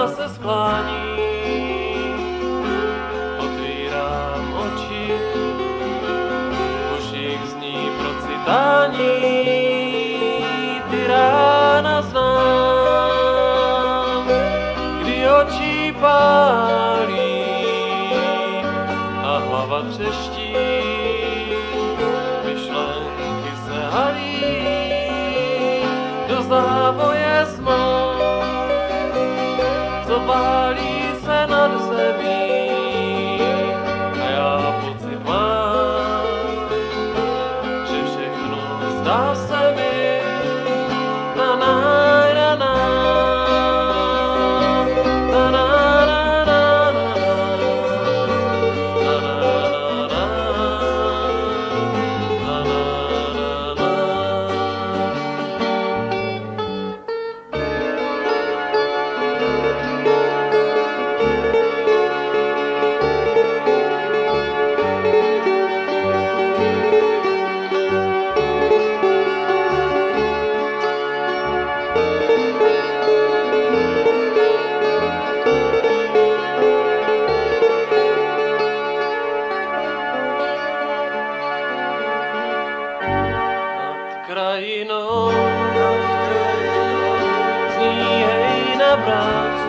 já se sklání, otvírám oči, v uších zní procitání, ty rána znám, kdy oči pálí a hlava třeští, myšlenky se halí do závoje smou, co válí se nad zemí a já pocit mám, že všechno zdá se mi na na na na na na na na krajinou zní hej na brás.